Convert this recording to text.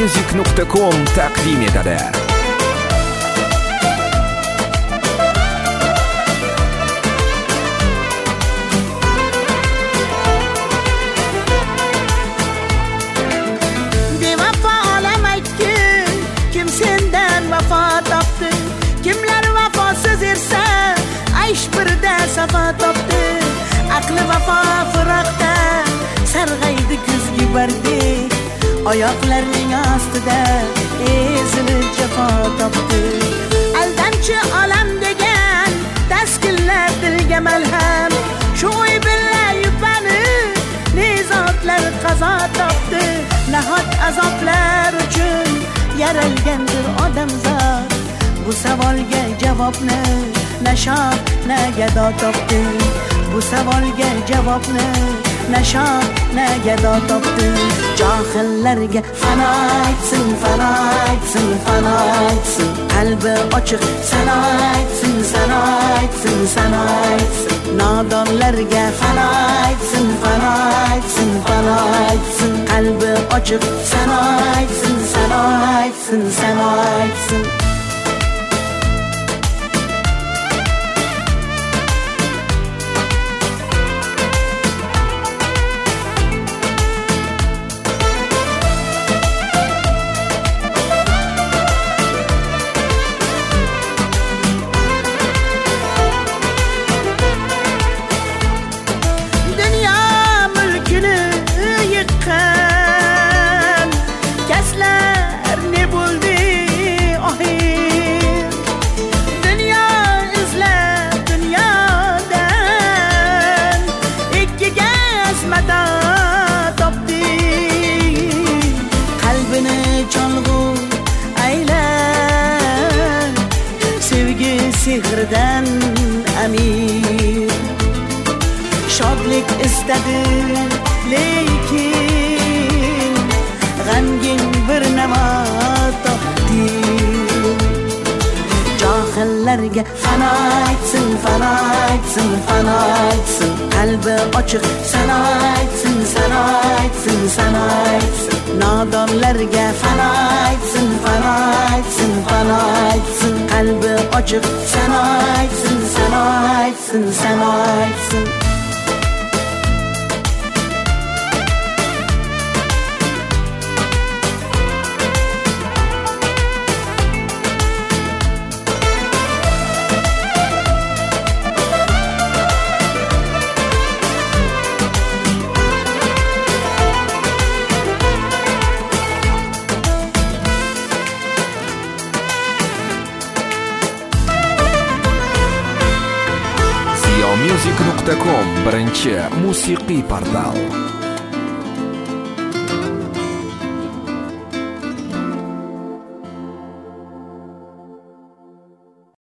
Music.com taqdim etadi. Safa topdi, aqli vafo firaqda sarg'aydi kuzgi bardek, oyoqlarning ostida ezilib jafo topdi. Aldamchi olam degan taskinlar dilga malham, shu o'y bilan yupanib nezotlar qazo topdi. Nahot azoblar uchun yaralgandir odamzod, bu savolga javobni nashod na gado topdi. Bu savolga javobni nashod na gado topdi. Johillarga fano aytsin, fano aytsin, fano aytsin, qalbi ochiq sano aytsin, sano aytsin, sano aytsin. Nodonlarga fano aytsin, fano aytsin, fano aytsin, qalbi ochiq sano aytsin, sano aytsin, sano aytsin. Sehrdan amir shodlik istadi, lekin g'amgin bir namo topdi. Johillarga fano aytsin, fano aytsin, fano aytsin, qalbi ochiq sano aytsin, sano aytsin, sano aytsin. Nodonlarga fano aytsin, fano aytsin, fano aytsin, qalbi ochiq sano aytsin, sano aytsin, sano aytsin. Music.com birinchi musiqiy portal.